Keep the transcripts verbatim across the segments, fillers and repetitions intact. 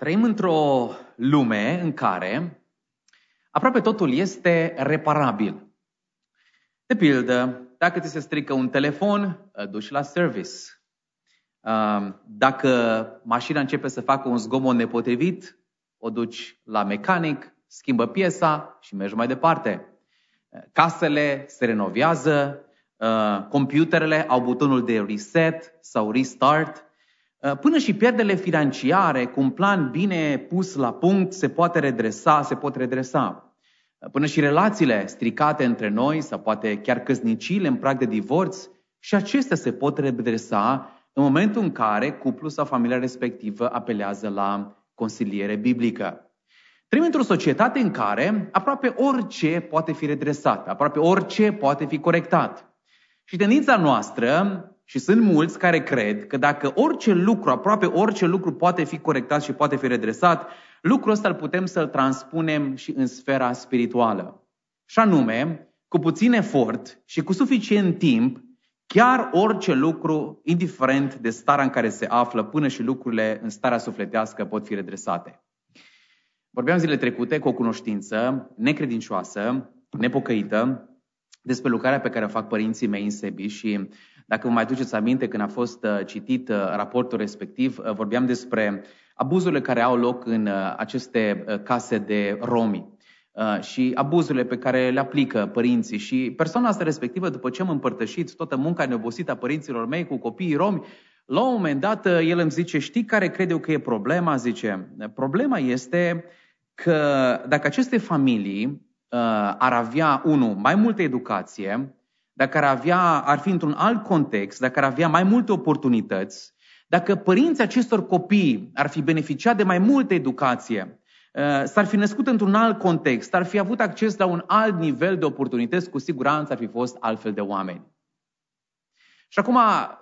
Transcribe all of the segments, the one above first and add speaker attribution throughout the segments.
Speaker 1: Trăim într-o lume în care aproape totul este reparabil. De pildă, dacă ți se strică un telefon, îl duci la service. Dacă mașina începe să facă un zgomot nepotrivit, o duci la mecanic, schimbă piesa și mergi mai departe. Casele se renovează, computerele au butonul de reset sau restart. Până și pierderile financiare, cu un plan bine pus la punct, se poate redresa, se pot redresa. Până și relațiile stricate între noi, sau poate chiar căsnicile în prag de divorț, și acestea se pot redresa în momentul în care cuplul sau familia respectivă apelează la consiliere biblică. Trăim într-o societate în care aproape orice poate fi redresat, aproape orice poate fi corectat. Și tendința noastră, și sunt mulți care cred că dacă orice lucru, aproape orice lucru poate fi corectat și poate fi redresat, lucrul ăsta îl putem să-l transpunem și în sfera spirituală. Și anume, cu puțin efort și cu suficient timp, chiar orice lucru, indiferent de starea în care se află, până și lucrurile în starea sufletească pot fi redresate. Vorbeam zilele trecute cu o cunoștință necredincioasă, nepocăită, despre lucrarea pe care o fac părinții mei în Sebi și dacă vă mai duceți aminte, când a fost citit raportul respectiv, vorbeam despre abuzurile care au loc în aceste case de romi și abuzurile pe care le aplică părinții. Și persoana asta respectivă, după ce am împărtășit toată munca neobosită a părinților mei cu copiii romi, la un moment dat el îmi zice: știi care cred eu că e problema? Zice, problema este că dacă aceste familii ar avea, unu, mai multă educație, dacă ar avea, ar fi într-un alt context, dacă ar avea mai multe oportunități, dacă părinții acestor copii ar fi beneficiat de mai multă educație, s-ar fi născut într-un alt context, ar fi avut acces la un alt nivel de oportunități, cu siguranță ar fi fost altfel de oameni. Și acum,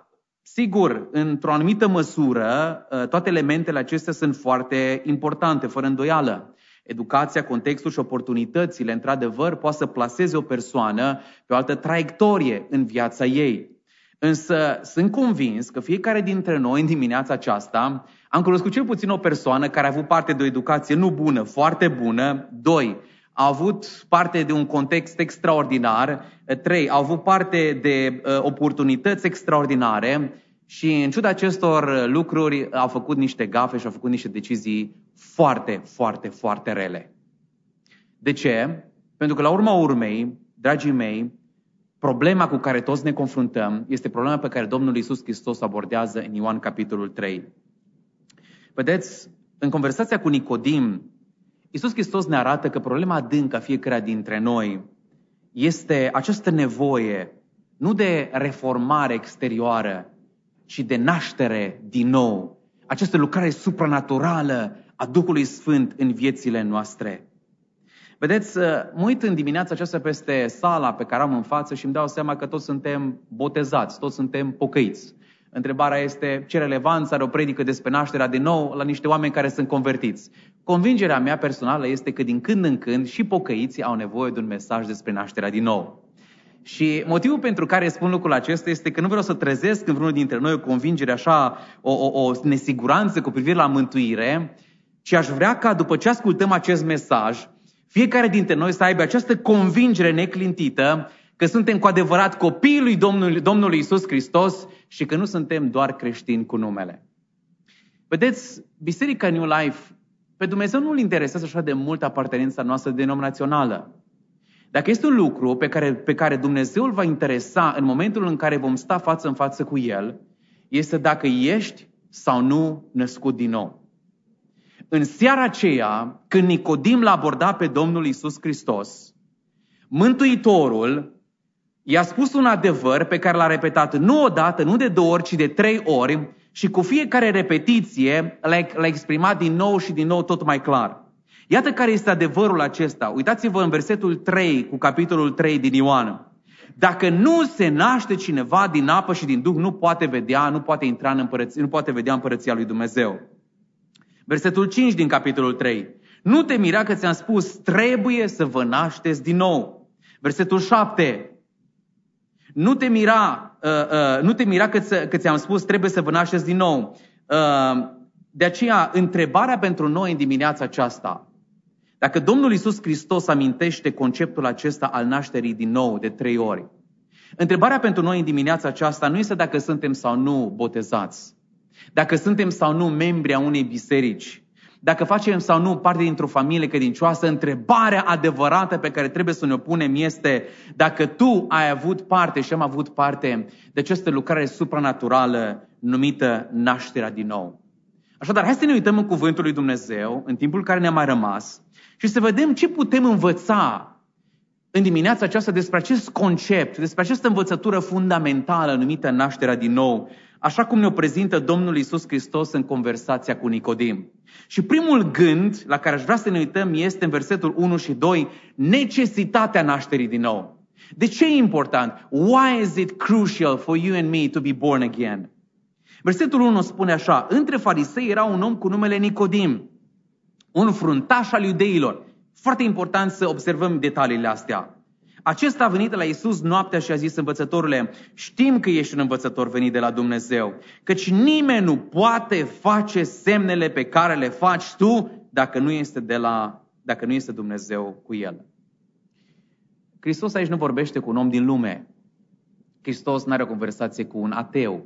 Speaker 1: sigur, într-o anumită măsură, toate elementele acestea sunt foarte importante, fără îndoială. Educația, contextul și oportunitățile, într-adevăr, poate să plaseze o persoană pe o altă traiectorie în viața ei. Însă sunt convins că fiecare dintre noi în dimineața aceasta am cunoscut cel puțin o persoană care a avut parte de o educație nu bună, foarte bună. Doi, a avut parte de un context extraordinar. Trei, a avut parte de uh, oportunități extraordinare. Și în ciuda acestor lucruri au făcut niște gafe și au făcut niște decizii foarte, foarte, foarte rele. De ce? Pentru că la urma urmei, dragii mei, problema cu care toți ne confruntăm este problema pe care Domnul Iisus Hristos o abordează în Ioan capitolul trei. Vedeți, în conversația cu Nicodim, Iisus Hristos ne arată că problema adâncă a fiecăruia dintre noi este această nevoie nu de reformare exterioară, ci de naștere din nou. Această lucrare supranaturală a Duhului Sfânt în viețile noastre. Vedeți, mă uit în dimineața aceasta peste sala pe care am în față și îmi dau seama că toți suntem botezați, toți suntem pocăiți. Întrebarea este ce relevanță are o predică despre nașterea din nou la niște oameni care sunt convertiți. Convingerea mea personală este că din când în când și pocăiții au nevoie de un mesaj despre nașterea din nou. Și motivul pentru care spun lucrul acesta este că nu vreau să trezesc în vreunul dintre noi o convingere așa, o, o, o nesiguranță cu privire la mântuire, ci aș vrea ca după ce ascultăm acest mesaj, fiecare dintre noi să aibă această convingere neclintită că suntem cu adevărat copiii lui Domnului, Domnului Iisus Hristos și că nu suntem doar creștini cu numele. Vedeți, Biserica New Life, pe Dumnezeu nu-L interesează așa de mult apartenența noastră denominațională. Dacă este un lucru pe care, pe care Dumnezeu îl va interesa în momentul în care vom sta față în față cu El, este dacă ești sau nu născut din nou. În seara aceea, când Nicodim l-a abordat pe Domnul Iisus Hristos, Mântuitorul i-a spus un adevăr pe care l-a repetat nu odată, nu de două ori, ci de trei ori și cu fiecare repetiție l-a exprimat din nou și din nou tot mai clar. Iată care este adevărul acesta. Uitați-vă în versetul trei cu capitolul trei din Ioan. Dacă nu se naște cineva din apă și din Duh, nu poate vedea, nu poate intra în împărăție, nu poate vedea împărăția lui Dumnezeu. Versetul cinci din capitolul trei. Nu te mira că ți-am spus, trebuie să vă nașteți din nou. Versetul șapte. Nu te mira, uh, uh, nu te mira că, ți- că ți-am spus, trebuie să vă nașteți din nou. Uh, De aceea, întrebarea pentru noi în dimineața aceasta, dacă Domnul Iisus Hristos amintește conceptul acesta al nașterii din nou de trei ori, întrebarea pentru noi în dimineața aceasta nu este dacă suntem sau nu botezați, dacă suntem sau nu membri a unei biserici, dacă facem sau nu parte dintr-o familie credincioasă. Întrebarea adevărată pe care trebuie să ne o punem este dacă tu ai avut parte și am avut parte de această lucrare supranaturală numită nașterea din nou. Așadar, hai să ne uităm în Cuvântul lui Dumnezeu, în timpul care ne-a mai rămas, și să vedem ce putem învăța în dimineața aceasta despre acest concept, despre această învățătură fundamentală numită nașterea din nou, așa cum ne-o prezintă Domnul Iisus Hristos în conversația cu Nicodim. Și primul gând la care aș vrea să ne uităm este în versetul unu și doi, necesitatea nașterii din nou. De ce e important? Why is it crucial for you and me to be born again? Versetul unu spune așa: între farisei era un om cu numele Nicodim, un fruntaș al iudeilor. Foarte important să observăm detaliile astea. Acesta a venit la Iisus noaptea și a zis: învățătorule, știm că ești un învățător venit de la Dumnezeu, căci nimeni nu poate face semnele pe care le faci tu dacă nu este, de la, dacă nu este Dumnezeu cu el. Hristos aici nu vorbește cu un om din lume. Hristos nu are o conversație cu un ateu.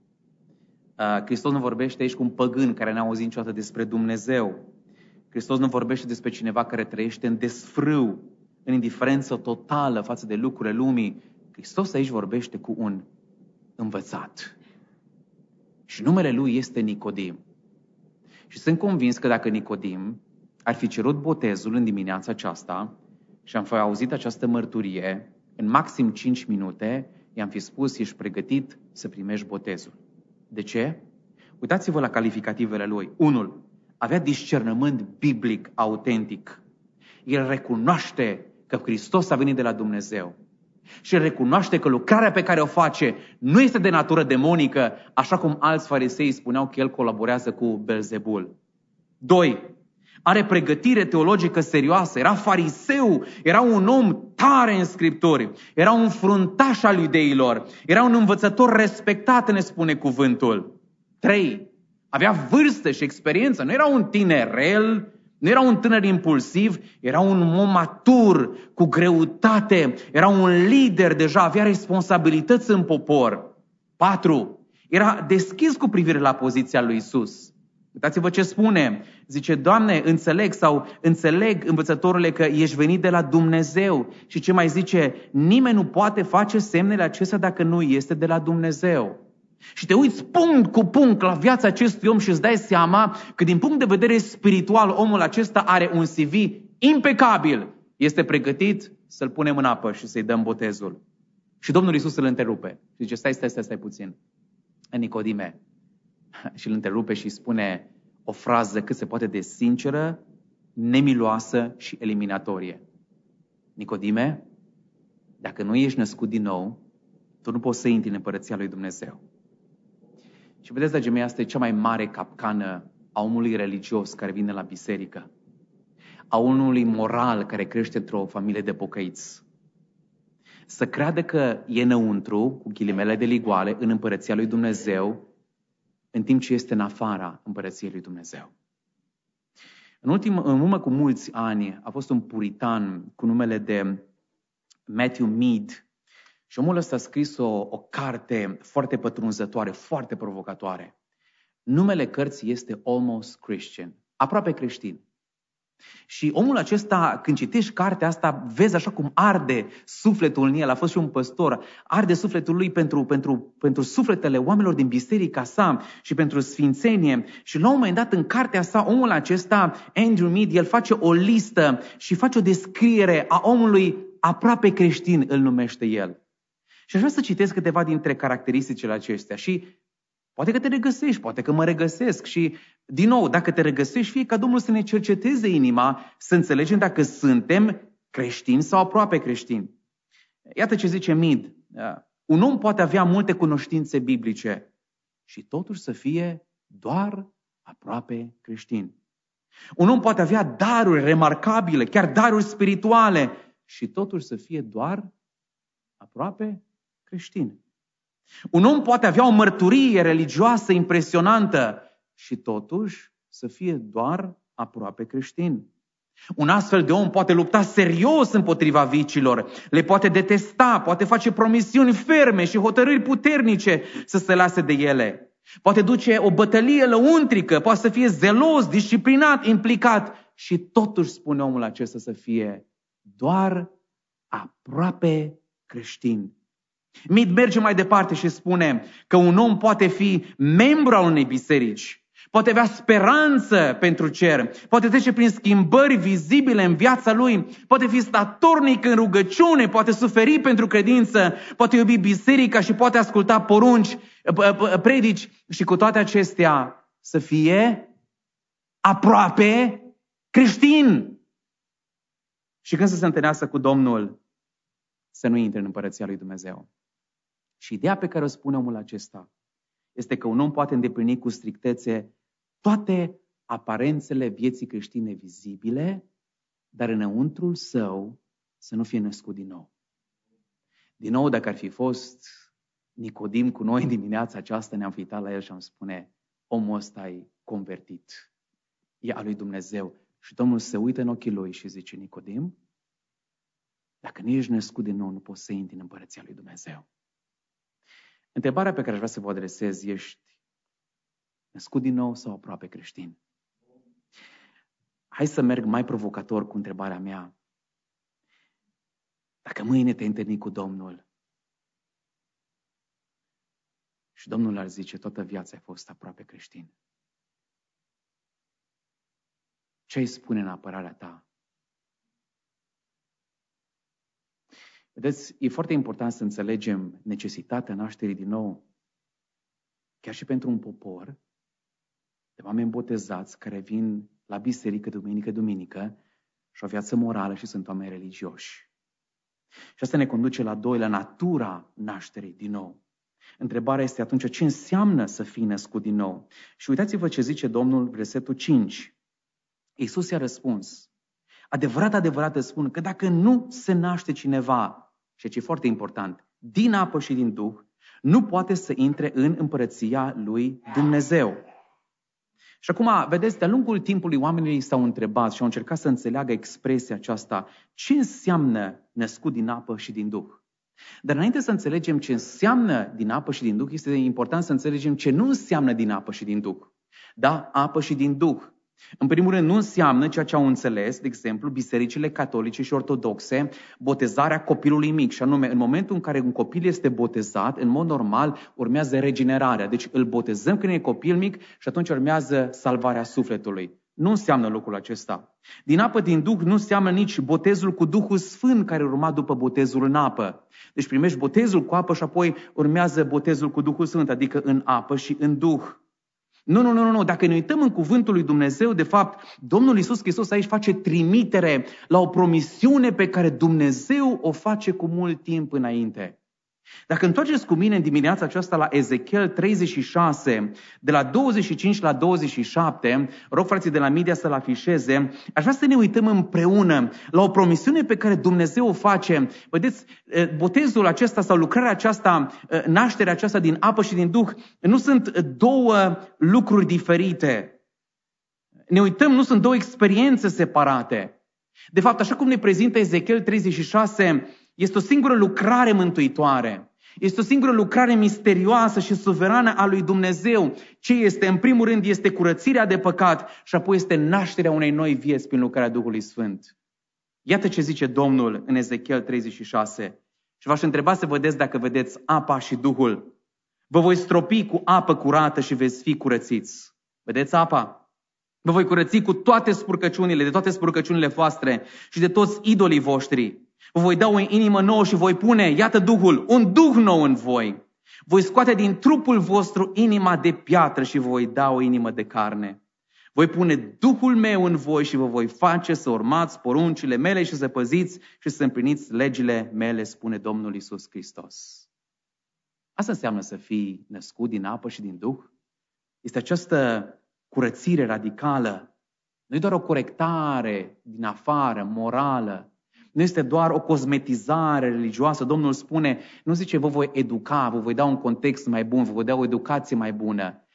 Speaker 1: Hristos nu vorbește aici cu un păgân care n-a auzit niciodată despre Dumnezeu. Hristos nu vorbește despre cineva care trăiește în desfrâu, în indiferență totală față de lucrurile lumii. Hristos aici vorbește cu un învățat. Și numele lui este Nicodim. Și sunt convins că dacă Nicodim ar fi cerut botezul în dimineața aceasta și am fi auzit această mărturie, în maxim cinci minute i-am fi spus: ești pregătit să primești botezul. De ce? Uitați-vă la calificativele lui. Unul, avea discernământ biblic autentic. El recunoaște că Hristos a venit de la Dumnezeu. Și el recunoaște că lucrarea pe care o face nu este de natură demonică, așa cum alți farisei spuneau că el colaborează cu Belzebul. Doi, are pregătire teologică serioasă. Era fariseu, era un om tare în Scripturi, era un fruntaș al iudeilor, era un învățător respectat, ne spune cuvântul. Trei, avea vârstă și experiență, nu era un tinerel, nu era un tânăr impulsiv, era un om matur, cu greutate, era un lider deja, avea responsabilități în popor. Patru, era deschis cu privire la poziția lui Iisus. Uitați-vă ce spune. Zice: Doamne, înțeleg sau înțeleg, învățătorule, că ești venit de la Dumnezeu. Și ce mai zice? Nimeni nu poate face semnele acestea dacă nu este de la Dumnezeu. Și te uiți punct cu punct la viața acestui om și îți dai seama că din punct de vedere spiritual omul acesta are un C V impecabil. Este pregătit să-l punem în apă și să-i dăm botezul. Și Domnul Iisus îl întrerupe. Și zice: stai, stai, stai, stai puțin. Nicodime. Și îl întrerupe și îi spune o frază cât se poate de sinceră, nemiloasă și eliminatorie. Nicodime, dacă nu ești născut din nou, tu nu poți să intri în împărăția lui Dumnezeu. Și vedeți, dragii mei, asta e cea mai mare capcană a omului religios care vine la biserică. A omului moral care crește într-o familie de pocăiți. Să creadă că e înăuntru, cu ghilimele de ligoale, în împărăția lui Dumnezeu, în timp ce este în afara împărăției lui Dumnezeu. În, ultim, în urmă cu mulți ani a fost un puritan cu numele de Matthew Mead. Și omul ăsta a scris o, o carte foarte pătrunzătoare, foarte provocatoare. Numele cărții este Almost Christian, aproape creștin. Și omul acesta, când citești cartea asta, vezi așa cum arde sufletul în el. A fost și un păstor. Arde sufletul lui pentru, pentru, pentru sufletele oamenilor din biserica sa și pentru sfințenie. Și la un moment dat, în cartea sa, omul acesta, Andrew Mead, el face o listă și face o descriere a omului aproape creștin, îl numește el. Și aș vrea să citesc câteva dintre caracteristicile acestea și poate că te regăsești, poate că mă regăsesc și, din nou, dacă te regăsești, fie ca Domnul să ne cerceteze inima, să înțelegem dacă suntem creștini sau aproape creștini. Iată ce zice Mead. Un om poate avea multe cunoștințe biblice și totuși să fie doar aproape creștin. Un om poate avea daruri remarcabile, chiar daruri spirituale și totuși să fie doar aproape creștin. Un om poate avea o mărturie religioasă impresionantă și totuși să fie doar aproape creștin. Un astfel de om poate lupta serios împotriva vicilor, le poate detesta, poate face promisiuni ferme și hotărâri puternice să se lase de ele. Poate duce o bătălie lăuntrică, poate să fie zelos, disciplinat, implicat și totuși spune omul acesta să fie doar aproape creștin. Mid merge mai departe și spune că un om poate fi membru al unei biserici, poate avea speranță pentru cer, poate trece prin schimbări vizibile în viața lui, poate fi statornic în rugăciune, poate suferi pentru credință, poate iubi biserica și poate asculta porunci, predici și cu toate acestea să fie aproape creștin. Și când să se întâlnească cu Domnul, să nu intre în împărăția lui Dumnezeu. Și ideea pe care o spune omul acesta este că un om poate îndeplini cu strictețe toate aparențele vieții creștine vizibile, dar înăuntrul său să nu fie născut din nou. Din nou, dacă ar fi fost Nicodim cu noi în dimineața aceasta, ne-am uitat la el și am spune, omul ăsta e convertit, e al lui Dumnezeu. Și Domnul se uită în ochii lui și zice, Nicodim, dacă nu ești născut din nou, nu poți să intri în împărăția lui Dumnezeu. Întrebarea pe care aș vrea să vă adresez, ești născut din nou sau aproape creștin? Hai să merg mai provocator cu întrebarea mea. Dacă mâine te întâlni cu Domnul și Domnul ar zice, toată viața ai fost aproape creștin, ce îi spune în apărarea ta? Vedeți, e foarte important să înțelegem necesitatea nașterii din nou, chiar și pentru un popor de oameni botezați care vin la biserică duminică, duminică și o viață morală și sunt oameni religioși. Și asta ne conduce la doi, la natura nașterii din nou. Întrebarea este atunci ce înseamnă să fii născut din nou? Și uitați-vă ce zice Domnul, versetul cinci. Iisus i-a răspuns, adevărat, adevărat îți spun că dacă nu se naște cineva, și ce e foarte important, din apă și din Duh, nu poate să intre în împărăția lui Dumnezeu. Și acum, vedeți, de-a lungul timpului oamenii s-au întrebat și au încercat să înțeleagă expresia aceasta, ce înseamnă născut din apă și din Duh. Dar înainte să înțelegem ce înseamnă din apă și din Duh, este important să înțelegem ce nu înseamnă din apă și din Duh. Da, apă și din Duh. În primul rând, nu înseamnă ceea ce au înțeles, de exemplu, bisericile catolice și ortodoxe, botezarea copilului mic. Și anume, în momentul în care un copil este botezat, în mod normal, urmează regenerarea. Deci îl botezăm când e copil mic și atunci urmează salvarea sufletului. Nu înseamnă lucrul acesta. Din apă, din Duh, nu înseamnă nici botezul cu Duhul Sfânt care urma după botezul în apă. Deci primești botezul cu apă și apoi urmează botezul cu Duhul Sfânt, adică în apă și în Duh. Nu, nu, nu, nu. Dacă ne uităm în cuvântul lui Dumnezeu, de fapt, Domnul Iisus Hristos aici face trimitere la o promisiune pe care Dumnezeu o face cu mult timp înainte. Dacă întoarceți cu mine în dimineața aceasta la Ezechiel treizeci și șase, de la douăzeci și cinci la douăzeci și șapte, rog frații de la media să-l afișeze, aș vrea să ne uităm împreună la o promisiune pe care Dumnezeu o face. Vedeți, botezul acesta sau lucrarea aceasta, nașterea aceasta din apă și din Duh, nu sunt două lucruri diferite. Ne uităm, nu sunt două experiențe separate. De fapt, așa cum ne prezintă Ezechiel treizeci și șase, este o singură lucrare mântuitoare. Este o singură lucrare misterioasă și suverană a lui Dumnezeu. Ce este? În primul rând este curățirea de păcat și apoi este nașterea unei noi vieți prin lucrarea Duhului Sfânt. Iată ce zice Domnul în Ezechiel treizeci și șase. Și v-aș întreba să vedeți dacă vedeți apa și Duhul. Vă voi stropi cu apă curată și veți fi curățiți. Vedeți apa? Vă voi curăți cu toate spurcăciunile, de toate spurcăciunile voastre și de toți idolii voștri. Vă voi da o inimă nouă și voi pune, iată Duhul, un Duh nou în voi. Voi scoate din trupul vostru inima de piatră și vă voi da o inimă de carne. Voi pune Duhul meu în voi și vă voi face să urmați poruncile mele și să păziți și să împliniți legile mele, spune Domnul Iisus Hristos. Asta înseamnă să fii născut din apă și din Duh. Este această curățire radicală. Nu e doar o corectare din afară, morală. Nu este doar o cosmetizare religioasă. Domnul spune, nu zice vă voi educa, vă voi da un context mai bun, vă voi da o educație mai bună.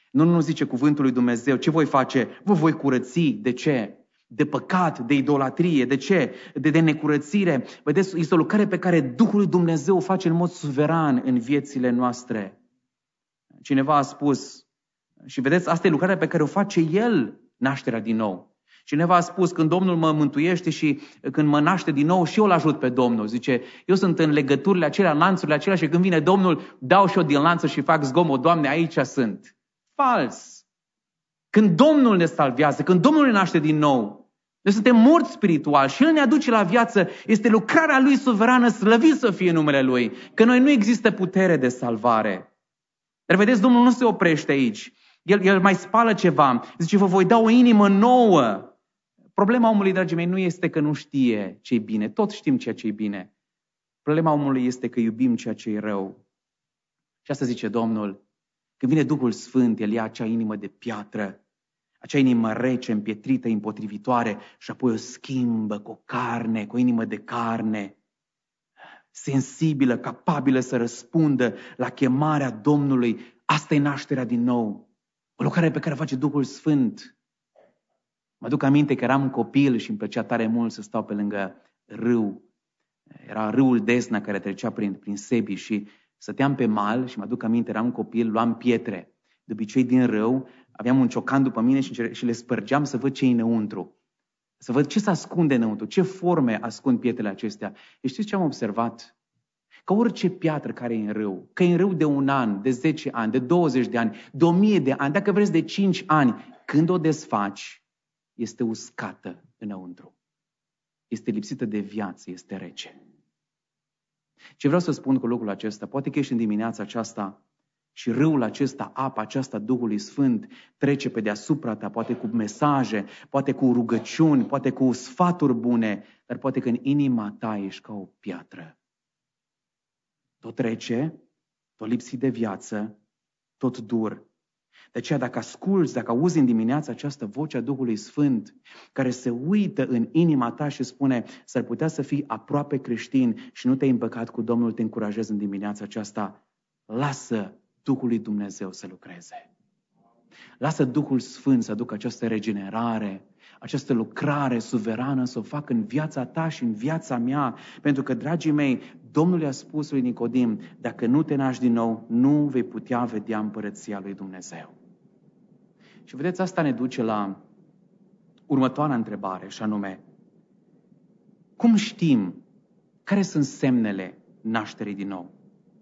Speaker 1: Nu, nu zice cuvântul lui Dumnezeu. Ce voi face? Vă voi curăți. De ce? De păcat, de idolatrie. De ce? De, de necurățire. Vedeți, este o lucrare pe care Duhul lui Dumnezeu o face în mod suveran în viețile noastre. Cineva a spus, și vedeți, asta e lucrarea pe care o face El, nașterea din nou. Cineva a spus, când Domnul mă mântuiește și când mă naște din nou, și eu îl ajut pe Domnul. Zice, eu sunt în legăturile acelea, în lanțurile acelea și când vine Domnul, dau și eu din lanță și fac zgomot. Doamne, aici sunt. Fals! Când Domnul ne salvează, când Domnul ne naște din nou, noi suntem morți spiritual și El ne aduce la viață, este lucrarea Lui suverană, slăvit să fie numele Lui, că noi nu există putere de salvare. Dar vedeți, Domnul nu se oprește aici. El, el mai spală ceva. Zice, vă voi da o inimă nouă. Problema omului, dragii mei, nu este că nu știe ce-i bine. Toți știm ceea ce-i bine. Problema omului este că iubim ceea ce-i rău. Și asta zice Domnul. Când vine Duhul Sfânt, El ia acea inimă de piatră, acea inimă rece, împietrită, împotrivitoare și apoi o schimbă cu o carne, cu o inimă de carne, sensibilă, capabilă să răspundă la chemarea Domnului. Asta e nașterea din nou. O lucrare pe care o face Duhul Sfânt. Mă aduc aminte că eram copil și îmi plăcea tare mult să stau pe lângă râu. Era râul Desna care trecea prin, prin Sebi și stăteam pe mal și mă aduc aminte, eram copil, luam pietre. De obicei din râu aveam un ciocan după mine și, și le spărgeam să văd ce e înăuntru. Să văd ce se ascunde înăuntru, ce forme ascund pietrele acestea. Și știți ce am observat? Că orice piatră care e în râu, că e în râu de un an, de zece ani, de douăzeci de ani, de o mie de ani, dacă vreți de cinci ani, când o desfaci, este uscată înăuntru. Este lipsită de viață, este rece. Ce vreau să spun cu lucrul acesta, poate că ești în dimineața aceasta și râul acesta, apa aceasta Duhului Sfânt trece pe deasupra ta, poate cu mesaje, poate cu rugăciuni, poate cu sfaturi bune, dar poate că în inima ta ești ca o piatră. Tot rece, tot lipsit de viață, tot dur. De aceea dacă asculți, dacă auzi în dimineața această voce a Duhului Sfânt, care se uită în inima ta și spune, s-ar putea să fii aproape creștin și nu te-ai împăcat cu Domnul, te încurajez în dimineața aceasta, lasă Duhul lui Dumnezeu să lucreze. Lasă Duhul Sfânt să aducă această regenerare, această lucrare suverană să o facă în viața ta și în viața mea. Pentru că, dragii mei, Domnul i-a spus lui Nicodim, dacă nu te naști din nou, nu vei putea vedea împărăția lui Dumnezeu. Și vedeți, asta ne duce la următoarea întrebare, și anume, cum știm care sunt semnele nașterii din nou?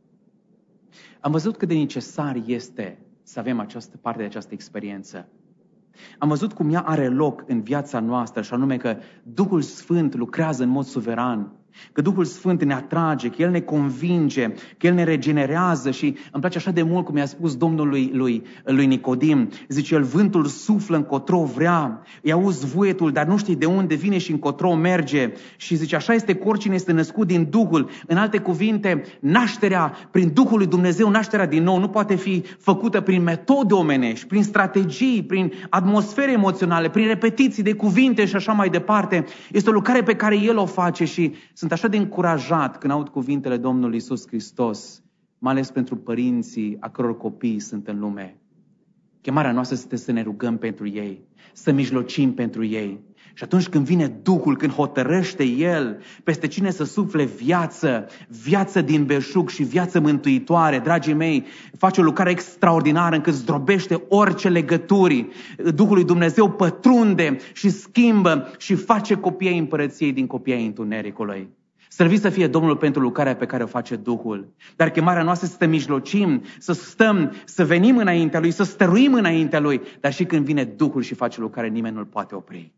Speaker 1: Am văzut cât de necesar este să avem această parte de această experiență. Am văzut cum ea are loc în viața noastră, și anume că Duhul Sfânt lucrează în mod suveran, că Duhul Sfânt ne atrage, că El ne convinge, că El ne regenerează și îmi place așa de mult cum i-a spus Domnul lui, lui, lui Nicodim. Zice El, vântul suflă încotro vrea, îi auzi vuietul, dar nu știi de unde vine și încotro merge. Și zice, așa este cu oricine este născut din Duhul. În alte cuvinte, nașterea prin Duhul lui Dumnezeu, nașterea din nou, nu poate fi făcută prin metode omenești, prin strategii, prin atmosfere emoționale, prin repetiții de cuvinte și așa mai departe. Este o lucrare pe care El o face și sunt așa de încurajat când aud cuvintele Domnului Iisus Hristos, mai ales pentru părinții a căror copii sunt în lume. Chemarea noastră este să ne rugăm pentru ei, să mijlocim pentru ei. Și atunci când vine Duhul, când hotărăște El peste cine să sufle viață, viață din belșug și viață mântuitoare, dragii mei, face o lucrare extraordinară încât zdrobește orice legături. Duhul lui Dumnezeu pătrunde și schimbă și face copiii împărăției din copiii întunericului. Slăvit să fie Domnul pentru lucrarea pe care o face Duhul. Dar chemarea noastră este să mijlocim, să stăm, să venim înaintea Lui, să stăruim înaintea Lui. Dar și când vine Duhul și face lucrare, nimeni nu-L poate opri.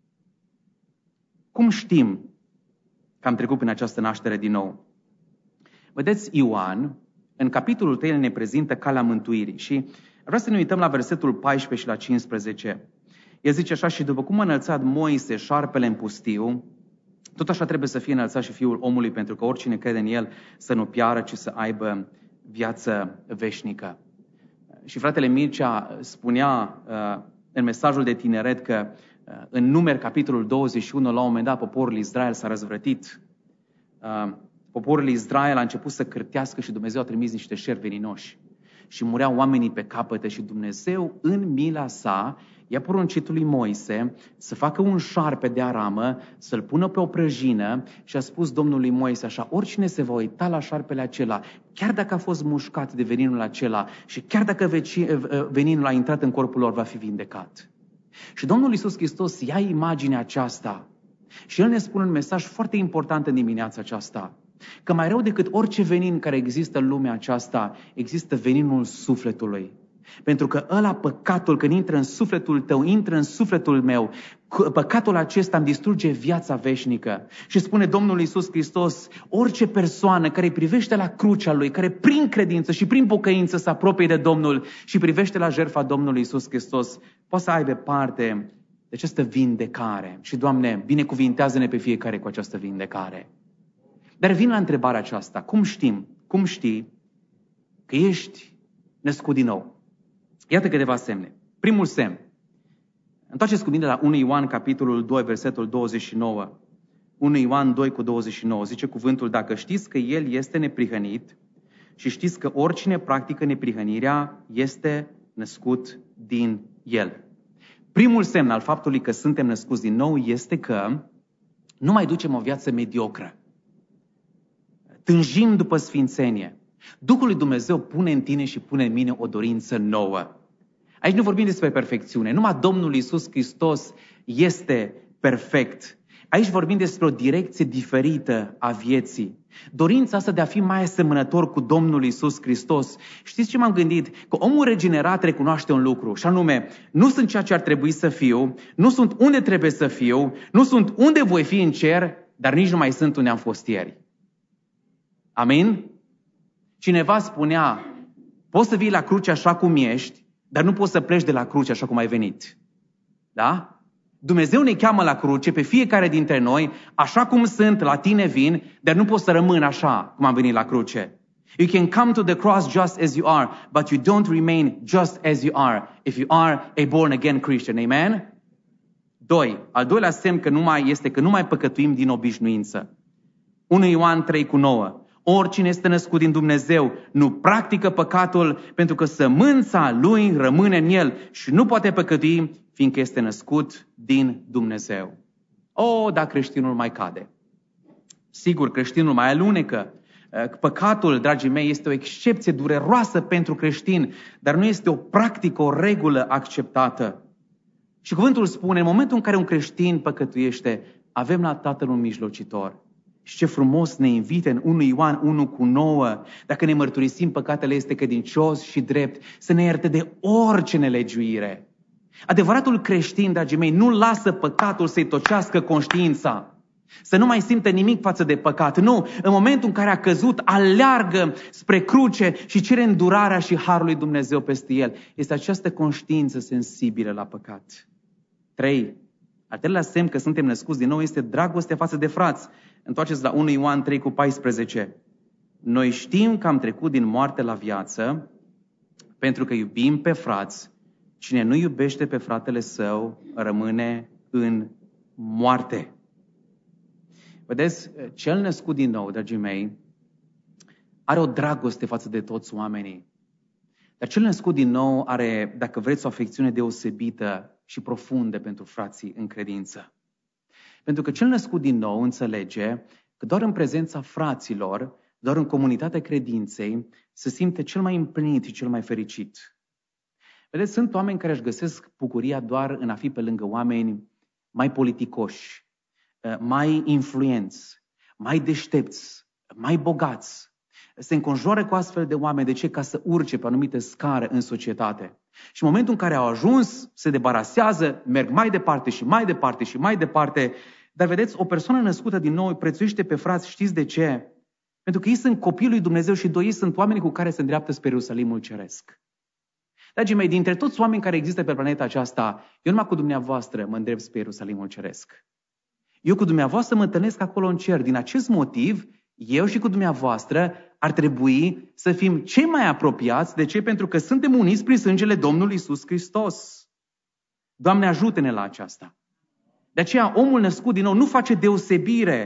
Speaker 1: Cum știm că am trecut prin această naștere din nou? Vedeți, Ioan, în capitolul trei ne prezintă calea mântuirii și vreau să ne uităm la versetul paisprezece și la cincisprezece. El zice așa, și după cum a înălțat Moise șarpele în pustiu, tot așa trebuie să fie înălțat și Fiul omului, pentru că oricine crede în El să nu piară, ci să aibă viață veșnică. Și fratele Mircea spunea uh, în mesajul de tineret că uh, în Numeri, capitolul douăzeci și unu, la un moment dat poporul Israel s-a răzvrătit. Uh, poporul Israel a început să cârtească și Dumnezeu a trimis niște șerpi veninoși. și mureau oamenii pe capete și Dumnezeu, în mila sa, i-a poruncit lui Moise să facă un șarpe de aramă, să-l pună pe o prăjină și a spus Domnului Moise așa, oricine se va uita la șarpele acela, chiar dacă a fost mușcat de veninul acela și chiar dacă veninul a intrat în corpul lor, va fi vindecat. Și Domnul Iisus Hristos ia imaginea aceasta și El ne spune un mesaj foarte important în dimineața aceasta, că mai rău decât orice venin care există în lumea aceasta, există veninul sufletului. Pentru că ăla, păcatul, când intră în sufletul tău, intră în sufletul meu, păcatul acesta îmi distruge viața veșnică. Și spune Domnul Iisus Hristos, orice persoană care îi privește la crucea Lui, care prin credință și prin pocăință se apropie de Domnul și privește la jertfa Domnului Iisus Hristos, poate să aibă parte de această vindecare. Și, Doamne, binecuvintează-ne pe fiecare cu această vindecare. Dar vin la întrebarea aceasta, cum știm, cum știi că ești născut din nou? Iată câteva semne. Primul semn. Întoarceți cu mine la unu Ioan, capitolul doi, versetul douăzeci și nouă. unu Ioan doi cu douăzeci și nouă. Zice cuvântul, dacă știți că El este neprihănit și știți că oricine practică neprihănirea este născut din El. Primul semn al faptului că suntem născuți din nou este că nu mai ducem o viață mediocră. Tânjim după sfințenie. Duhul lui Dumnezeu pune în tine și pune în mine o dorință nouă. Aici nu vorbim despre perfecțiune. Numai Domnul Iisus Hristos este perfect. Aici vorbim despre o direcție diferită a vieții. Dorința asta de a fi mai asemănător cu Domnul Iisus Hristos. Știți ce m-am gândit? Că omul regenerat recunoaște un lucru, și anume, nu sunt ceea ce ar trebui să fiu, nu sunt unde trebuie să fiu, nu sunt unde voi fi în cer, dar nici nu mai sunt unde am fost ieri. Amin? Cineva spunea, poți să vii la cruce așa cum ești, dar nu poți să pleci de la cruce așa cum ai venit. Da? Dumnezeu ne cheamă la cruce pe fiecare dintre noi, așa cum sunt, la tine vin, dar nu poți să rămân așa cum am venit la cruce. You can come to the cross just as you are, but you don't remain just as you are if you are a born again Christian. Amen? Doi. Al doilea semn că nu mai este că nu mai păcătuim din obișnuință. unu Ioan trei cu nouă. Oricine este născut din Dumnezeu nu practică păcatul, pentru că sămânța lui rămâne în el și nu poate păcătui, fiindcă este născut din Dumnezeu. O, dar creștinul mai cade. Sigur, creștinul mai alunecă. Păcatul, dragii mei, este o excepție dureroasă pentru creștin, dar nu este o practică, o regulă acceptată. Și cuvântul spune, în momentul în care un creștin păcătuiește, avem la Tatăl un mijlocitor. Și ce frumos ne invită în unu Ioan unu cu nouă, dacă ne mărturisim păcatele, este credincios și drept să ne ierte de orice nelegiuire. Adevăratul creștin, dragii mei, nu lasă păcatul să-i tocească conștiința, să nu mai simtă nimic față de păcat. Nu, în momentul în care a căzut, aleargă spre cruce și cere îndurarea și harul lui Dumnezeu peste el. Este această conștiință sensibilă la păcat. Trei. Al treilea semn că suntem născuți din nou este dragostea față de frați. Întoarceți la unu Ioan trei cu paisprezece. Noi știm că am trecut din moarte la viață pentru că iubim pe frați. Cine nu iubește pe fratele său rămâne în moarte. Vedeți, cel născut din nou, dragii mei, are o dragoste față de toți oamenii. Dar cel născut din nou are, dacă vreți, o afecțiune deosebită și profundă pentru frații în credință. Pentru că cel născut din nou înțelege că doar în prezența fraților, doar în comunitatea credinței, se simte cel mai împlinit și cel mai fericit. Vedeți, sunt oameni care își găsesc bucuria doar în a fi pe lângă oameni mai politicoși, mai influenți, mai deștepți, mai bogați. Se înconjoară cu astfel de oameni. De ce? Ca să urce pe anumite scară în societate. Și în momentul în care au ajuns, se debarasează, merg mai departe și mai departe și mai departe. Dar vedeți, o persoană născută din nou prețuiește pe frați. Știți de ce? Pentru că ei sunt copiii lui Dumnezeu și doi, ei sunt oamenii cu care se îndreaptă spre Ierusalimul Ceresc. Dragii mei, dintre toți oameni care există pe planeta aceasta, eu numai cu dumneavoastră mă îndrept spre Ierusalimul Ceresc. Eu cu dumneavoastră mă întâlnesc acolo în cer. Din acest motiv, eu și cu dumneavoastră ar trebui să fim cei mai apropiați. De ce? Pentru că suntem uniți prin sângele Domnului Iisus Hristos. Doamne, ajută-ne la aceasta. De aceea, omul născut din nou nu face deosebire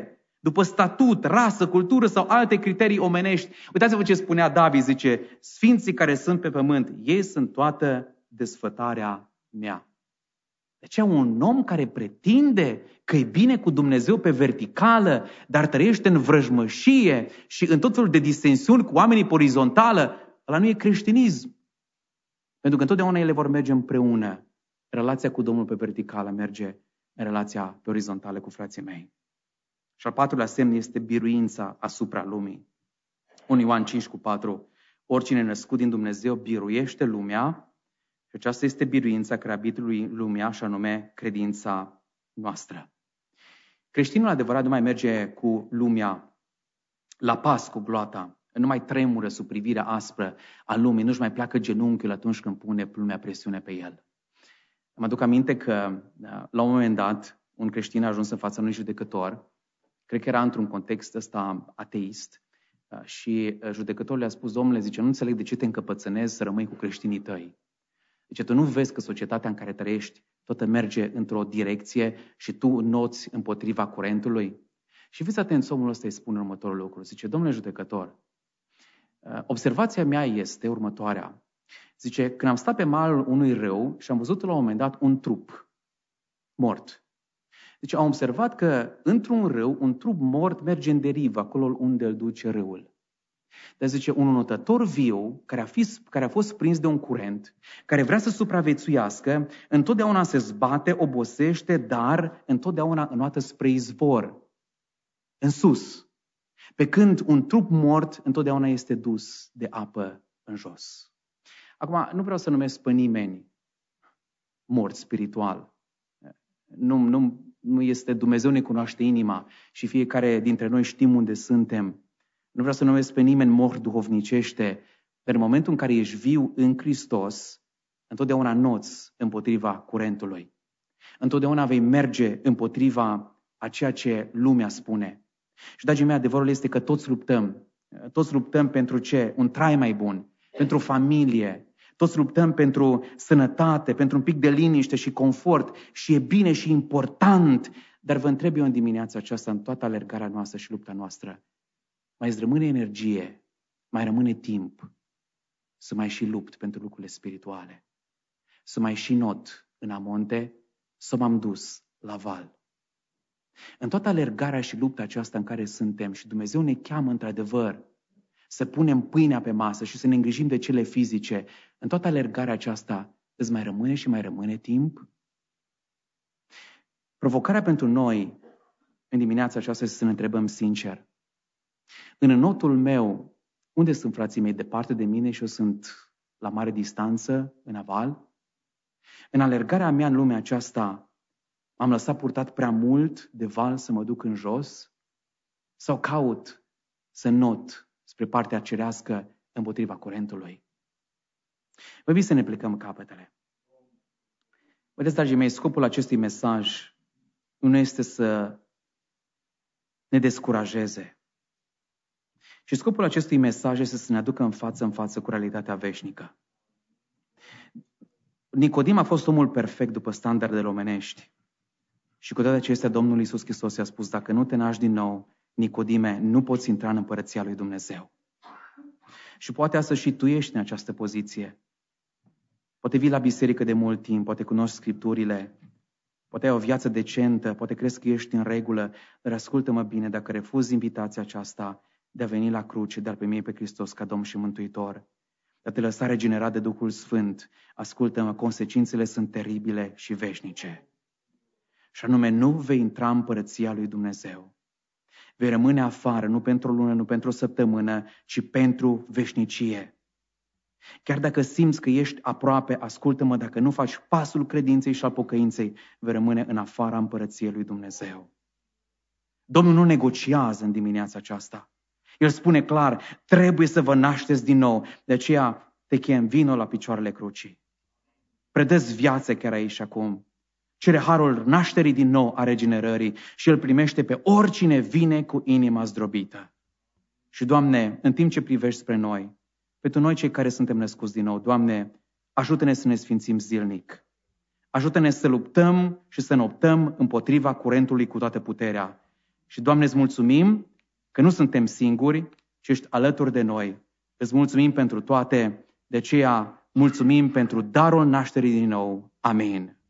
Speaker 1: după statut, rasă, cultură sau alte criterii omenești. Uitați-vă ce spunea David, zice, sfinții care sunt pe pământ, ei sunt toată desfătarea mea. Deci un om care pretinde că e bine cu Dumnezeu pe verticală, dar trăiește în vrăjmășie și în tot felul de disensiuni cu oamenii pe orizontală, ăla nu e creștinism. Pentru că întotdeauna ele vor merge împreună. Relația cu Domnul pe verticală merge în relația pe orizontală cu frații mei. Și al patrulea semn este biruința asupra lumii. unu Ioan cinci cu patru. Oricine născut din Dumnezeu biruiește lumea și aceasta este biruința care abită lumea, și anume credința noastră. Creștinul adevărat nu mai merge cu lumea la pas cu gloata, nu mai tremură sub privirea aspră a lumii, nu-și mai pleacă genunchiul atunci când pune lumea presiune pe el. Mă aduc aminte că la un moment dat un creștin a ajuns în fața unui judecător, cred că era într-un context ăsta ateist, și judecătorul le-a spus: domnule, zice, nu înțeleg de ce te încăpățânezi să rămâi cu creștinii tăi. Zice, tu nu vezi că societatea în care trăiești toată merge într-o direcție și tu noți împotriva curentului? Și fiți atenți, omul ăsta îi spune următorul lucru. Zice, domnule judecător, observația mea este următoarea. Zice, când am stat pe malul unui râu și am văzut la un moment dat un trup mort. Zice, am observat că într-un râu, un trup mort merge în derivă, acolo unde îl duce râul. Dar zice, un notător viu, care a, fi, care a fost prins de un curent, care vrea să supraviețuiască, întotdeauna se zbate, obosește, dar întotdeauna înoată spre izvor, în sus. Pe când un trup mort întotdeauna este dus de apă în jos. Acum, nu vreau să numesc pe nimeni mort spiritual. Nu, nu, nu este, Dumnezeu ne cunoaște inima și fiecare dintre noi știm unde suntem. Nu vreau să numesc pe nimeni mort duhovnicește, dar în momentul în care ești viu în Hristos, întotdeauna noți împotriva curentului. Întotdeauna vei merge împotriva a ceea ce lumea spune. Și, dragii mei, adevărul este că toți luptăm. Toți luptăm pentru ce? Un trai mai bun, pentru familie. Toți luptăm pentru sănătate, pentru un pic de liniște și confort. Și e bine și important. Dar vă întreb eu în dimineața aceasta, în toată alergarea noastră și lupta noastră, mai îți rămâne energie, mai rămâne timp să mai și lupt pentru lucrurile spirituale. Să mai și not în amonte, să m-am dus la val. În toată alergarea și lupta aceasta în care suntem și Dumnezeu ne cheamă într-adevăr să punem pâinea pe masă și să ne îngrijim de cele fizice, în toată alergarea aceasta îți mai rămâne și mai rămâne timp? Provocarea pentru noi în dimineața aceasta este să ne întrebăm sincer. În înotul meu, unde sunt frații mei? Departe de mine și eu sunt la mare distanță, în aval? În alergarea mea în lumea aceasta, m-am lăsat purtat prea mult de val să mă duc în jos? Sau caut să not spre partea cerească împotriva curentului? Vă invit să ne plecăm capetele. Vedeți, dragii mei, scopul acestui mesaj nu este să ne descurajeze. Și scopul acestui mesaj este să ne aducă în față în față cu realitatea veșnică. Nicodim a fost omul perfect după standardele omenești. Și cu toate acestea, Domnul Iisus Hristos i-a spus, dacă nu te naști din nou, Nicodime, nu poți intra în împărăția lui Dumnezeu. Și poate astăzi și tu ești în această poziție. Poate vii la biserică de mult timp, poate cunoști Scripturile, poate ai o viață decentă, poate crezi că ești în regulă, dar ascultă-mă bine, dacă refuzi invitația aceasta de a veni la cruce, dar pe mine pe Hristos ca Domn și Mântuitor, de a te lăsa regenerat de Duhul Sfânt, ascultă-mă, consecințele sunt teribile și veșnice. Și anume, nu vei intra în împărăția lui Dumnezeu. Vei rămâne afară, nu pentru o lună, nu pentru o săptămână, ci pentru veșnicie. Chiar dacă simți că ești aproape, ascultă-mă, dacă nu faci pasul credinței și al pocăinței, vei rămâne în afara împărăției lui Dumnezeu. Domnul nu negociază în dimineața aceasta. El spune clar, trebuie să vă nașteți din nou. De aceea te chem, vino la picioarele crucii. Predă-ți viața chiar aici și acum. Cere harul nașterii din nou a regenerării și îl primește pe oricine vine cu inima zdrobită. Și, Doamne, în timp ce privești spre noi, pentru noi cei care suntem născuți din nou, Doamne, ajută-ne să ne sfințim zilnic. Ajută-ne să luptăm și să ne optăm împotriva curentului cu toată puterea. Și, Doamne, îți mulțumim că nu suntem singuri, ci ești alături de noi. Îți mulțumim pentru toate, de aceea mulțumim pentru darul nașterii din nou. Amin.